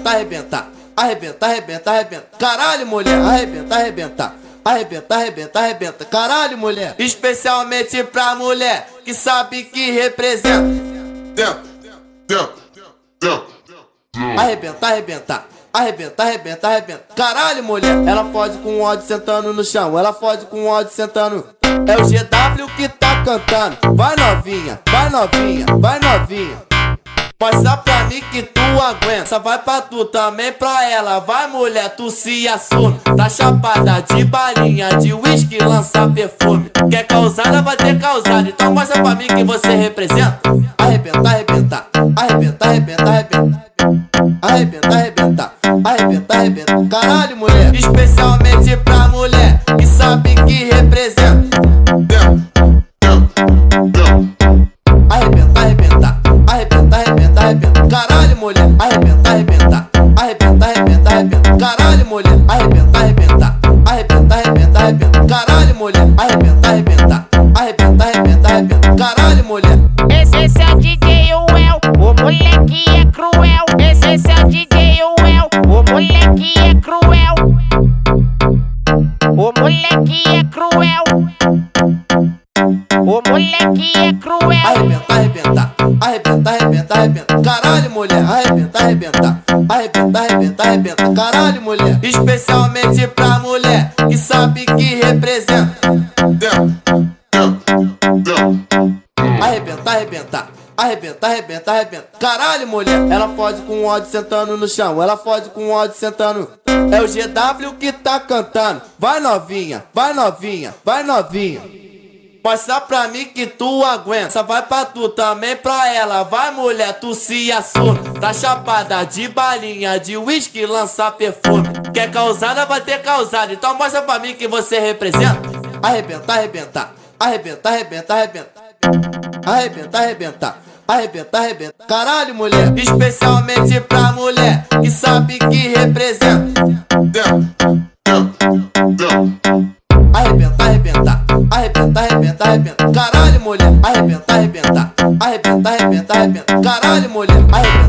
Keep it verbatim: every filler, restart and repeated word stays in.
arrebenta, arrebenta, arrebenta, arrebenta, arrebenta. Caralho, mulher, arrebenta, arrebenta, arrebenta, arrebenta, arrebenta. Caralho, mulher, especialmente pra mulher que sabe que representa. Dentro, dentro, dentro. Arrebenta, arrebenta, arrebenta, arrebenta, arrebenta. Caralho, mulher, ela fode com ódio sentando no chão, ela fode com ódio sentando. É o G W que tá cantando. Vai novinha, vai novinha, vai novinha. Mostra pra mim que tu aguenta. Só vai pra tu, também pra ela. Vai, mulher, tu se assume. Tá chapada de balinha, de uísque, lança perfume. Quer causar, ela vai ter causado. Então mostra pra mim que você representa. Arrebenta, arrebenta, arrebenta, arrebenta, arrebenta. Arrebenta, arrebenta, arrebenta, arrebenta. Caralho, mulher, especialmente pra mulher que sabe que representa. Arrebenta, arrebenta, arrebenta, arrebenta, arrebenta. Caralho, mulher, arrebenta, arrebenta, arrebenta, arrebenta, arrebenta. Caralho, mulher, arrebenta, arrebenta, arrebenta, arrebenta, arrebenta. Caralho, mulher, arrebenta, arrebenta, arrebenta, arrebenta, arrebenta. Caralho, mulher. Esse, esse é o D J Well, o moleque é cruel. Esse, esse é o D J Well, o moleque é cruel. O moleque é cruel. O moleque é cruel. Arrebenta, arrebenta, arrebenta, arrebenta, arrebenta. Caralho, mulher, arrebenta, arrebenta, arrebenta, arrebenta, arrebenta. Caralho, mulher, especialmente pra mulher que sabe que representa. Arrebenta, arrebenta, arrebenta, arrebenta, arrebenta. Caralho, mulher, ela fode com ódio sentando no chão, ela fode com ódio sentando. É o G W que tá cantando. Vai novinha, vai novinha, vai novinha. Mostra pra mim que tu aguenta. Só vai pra tu, também pra ela. Vai, mulher, tu se assume. Tá chapada de balinha, de uísque, lança perfume. Quer causar, ela vai ter causado. Então mostra pra mim que você representa. Arrebenta, arrebenta, arrebenta, arrebenta, arrebenta. Arrebenta, arrebenta, arrebenta, arrebenta. Caralho, mulher, especialmente pra mulher que sabe que representa. Arrebenta, arrebenta, arrebenta, arrebenta, arrebenta. Caralho, mulher, arrebenta, arrebenta, arrebenta, arrebenta, arrebenta. Caralho, mulher, arrebenta.